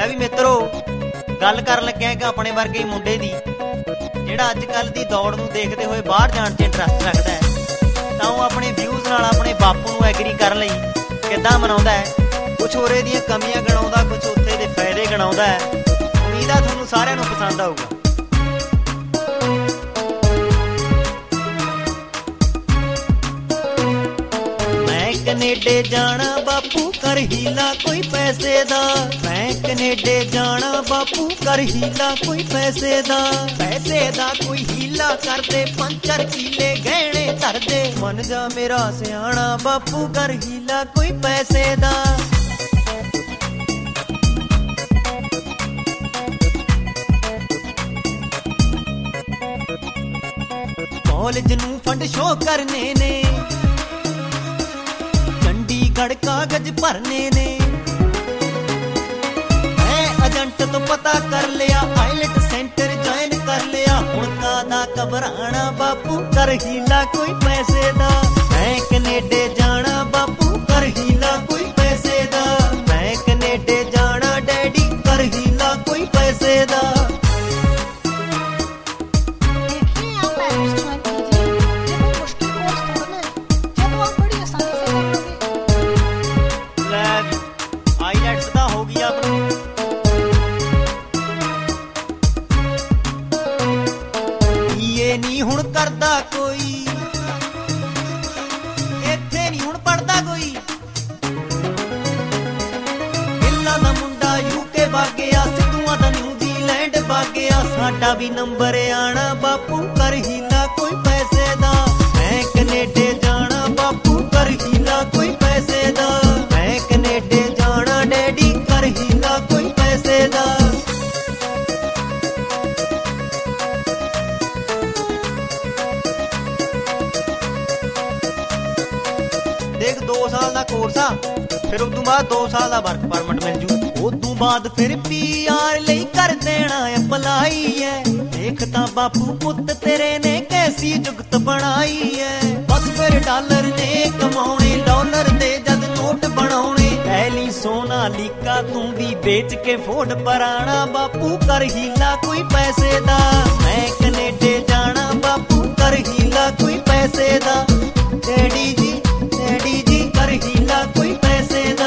ਲੈ ਵੀ ਮਿੱਤਰੋ, ਗੱਲ ਕਰਨ ਲੱਗਿਆ ਕਿ ਆਪਣੇ ਵਰਗੇ ਮੁੰਡੇ ਦੀ ਜਿਹੜਾ ਅੱਜ ਕੱਲ੍ਹ ਦੀ ਦੌੜ ਨੂੰ ਦੇਖਦੇ ਹੋਏ ਬਾਹਰ ਜਾਣ 'ਚ ਇੰਟਰਸਟ ਰੱਖਦਾ ਹੈ, ਤਾਂ ਉਹ ਆਪਣੇ ਵਿਊਜ਼ ਨਾਲ ਆਪਣੇ ਬਾਪੂ ਨੂੰ ਐਗਰੀ ਕਰਨ ਲਈ ਕਿੱਦਾਂ ਮਨਾਉਂਦਾ ਹੈ। ਕੁਛ ਉਰੇ ਦੀਆਂ ਕਮੀਆਂ ਗਣਾਉਂਦਾ, ਕੁਛ ਉੱਥੇ ਦੇ ਫਾਇਦੇ ਗਣਾਉਂਦਾ ਹੈ। ਉਮੀਦ ਆ ਤੁਹਾਨੂੰ ਸਾਰਿਆਂ ਨੂੰ ਪਸੰਦ ਆਊਗਾ। ਕਨੇਡੇ ਜਾਣਾ ਬਾਪੂ ਕਰ ਹੀਲਾ ਕੋਈ ਪੈਸੇ ਦਾ, ਮੈਂ ਕਨੇਡੇ ਜਾਣਾ ਬਾਪੂ ਕਰ ਹੀਲਾ ਕੋਈ ਪੈਸੇ ਦਾ, ਪੈਸੇ ਦਾ ਕੋਈ ਹੀਲਾ ਕਰਦੇ, ਪੰਚਰ ਕੀਲੇ ਗਹਿਣੇ ਧਰਦੇ, ਮੰਨ ਜਾ ਮੇਰਾ ਸਿਆਣਾ ਬਾਪੂ ਕਰ ਹੀਲਾ ਕੋਈ ਪੈਸੇ ਦਾ। ਕਾਲਜ ਨੂੰ ਫੰਡ ਸ਼ੋ ਕਰਨੇ ਨੇ, ਚੰਡੀਗੜ੍ਹ ਕਾਗਜ਼ ਭਰਨੇ ਨੇ, ਮੈਂ ਏਜੰਟ ਤੋਂ ਪਤਾ ਕਰ ਲਿਆ, ਆਈਲਟ ਸੈਂਟਰ ਜੁਆਇਨ ਕਰ ਲਿਆ, ਹੁਣ ਕਾਹਦਾ ਘਬਰਾਣਾ ਬਾਪੂ ਕਰ ਹੀਲਾ ਕੋਈ ਪੈਸੇ ਦਾ, ਮੈਂ ਕਨੇਡੇ ਜਾਣਾ ਬਾਪੂ ਕਰ ਹੀਲਾ ਕੋਈ ਪੈਸੇ ਦਾ, ਮੈਂ ਕਨੇਡੇ ਜਾਣਾ ਡੈਡੀ ਕਰ ਹੀਲਾ ਕੋਈ ਪੈਸੇ ਦਾ। ਨੀ ਹੁਣ ਕਰਦਾ ਕੋਈ ਇੱਥੇ ਨੀ ਹੁਣ ਪੜਦਾ ਕੋਈ, ਗਿੱਲਾਂ ਦਾ ਮੁੰਡਾ ਯੂਕੇ ਵਾਗਿਆ, ਸਿੱਧੂਆਂ ਦਾ ਨਿਊਜ਼ੀਲੈਂਡ ਵਾਗਿਆ, ਸਾਡਾ ਵੀ ਨੰਬਰ ਆਣਾ ਬਾਪੂ ਕਰ ਹੀਲਾ ਕੋਈ ਪੈਸੇ ਦਾ, ਮੈਂ ਕਨੇਡੇ ਜਾਣਾ ਬਾਪੂ ਕਰ ਹੀਲਾ ਕੋਈ ਪੈਸੇ ਦਾ, ਮੈਂ ਕਨੇਡੇ ਜਾਣਾ ਡੈਡੀ ਕਰ ਹੀਲਾ ਕੋਈ ਪੈਸੇ ਦਾ। ਦੇਖ 2 ਸਾਲ ਦਾ ਕੋਰਸ ਆ, ਫਿਰ ਉਦੋਂ ਬਾਅਦ 2 ਸਾਲ ਦਾ ਵਰਕ ਪਰਮਿਟ ਮਿਲ ਜੂ, ਉਦੋਂ ਬਾਅਦ ਫਿਰ PR ਲਈ ਕਰ ਦੇਣਾ ਅਪਲਾਈ ਐ। ਦੇਖ ਤਾਂ ਬਾਪੂ ਪੁੱਤ ਤੇਰੇ ਨੇ ਕੈਸੀ ਜੁਗਤ ਬਣਾਈ ਐ, ਬਸ ਫਿਰ ਡਾਲਰ ਨੇ ਕਮਾਉਣੇ, ਡਾਲਰ ਦੇ ਜਦ ਨੋਟ ਬਣਾਉਣੇ, ਪਹਿਲੀ ਸੋਨਾਲੀਕਾ ਤੂੰ ਵੀ ਵੇਚ ਕੇ ਫੋੜ ਪਰਾਣਾ ਬਾਪੂ ਕਰ ਹੀਲਾ ਕੋਈ ਪੈਸੇ ਦਾ, ਮੈਂ ਕਨੇਡੇ ਜਾਣਾ ਬਾਪੂ ਕਰ ਹੀਲਾ ਕੋਈ ਪੈਸੇ ਦਾ, ਡੈਡੀ ਜੀ ਡੈਡੀ ਜੀ ਕਰ ਹੀਲਾ ਕੋਈ ਪੈਸੇ ਦਾ।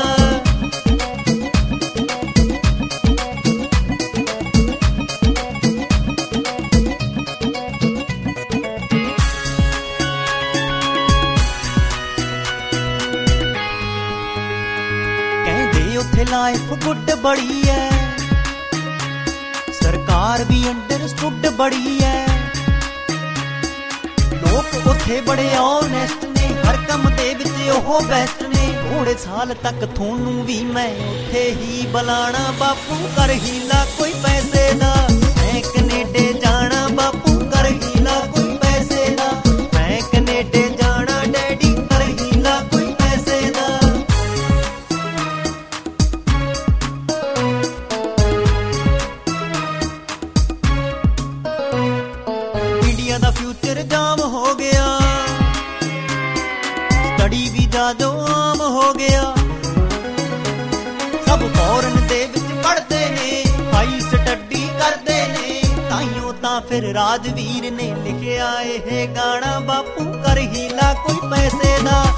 ਕਹਿੰਦੇ ਉੱਥੇ ਲਾਈਫ ਗੁੱਡ ਬੜੀ ਐ, ਸਰਕਾਰ ਵੀ ਅੰਡਰਸਟੂਡ ਬੜੀ ਐ, ਲੋਕ ਉੱਥੇ ਬੜੇ ਔਨੈਸਟ ਨੇ, ਹਰ ਕੰਮ ਦੇ ਵਿੱਚ ਉਹ ਬੈਸਟ ਨੇ, ਥੋੜੇ ਸਾਲ ਤੱਕ ਤੁਹਾਨੂੰ ਵੀ ਮੈਂ ਉੱਥੇ ਹੀ ਬੁਲਾਣਾ ਬਾਪੂ ਕਰ ਹੀਲਾ ਕੋਈ ਪੈਸੇ ਦਾ, ਮੈਂ ਕਨੇਡੇ ਜਾਣਾ ਬਾਪੂ ਕਰ ਹੀਲਾ ਕੋਈ ਪੈਸੇ ਦਾ, ਮੈਂ ਕਨੇਡੇ ਜਾਣਾ ਡੈਡੀ ਕਰ ਹੀਲਾ ਕੋਈ ਪੈਸੇ ਦਾ। ਇੰਡੀਆ ਦਾ ਫਿਊਚਰ ਜਾਮ ਹੋ ਗਿਆ, ਸਟੱਡੀ ਵੀਜ਼ਾ ਜੋ ਆਮ ਹੋ ਗਿਆ, ਸਭ ਫੋਰਨ ਦੇ ਵਿੱਚ ਪੜ੍ਹਦੇ ਨੇ, ਹਾਈ ਸਟੱਡੀ ਕਰਦੇ ਨੇ, ਤਾਈਓ ਤਾਂ ਫਿਰ ਰਾਜਵੀਰ ਨੇ ਲਿਖਿਆ ਇਹ ਗਾਣਾ ਬਾਪੂ ਕਰ ਹੀਲਾ ਕੋਈ ਪੈਸੇ ਦਾ।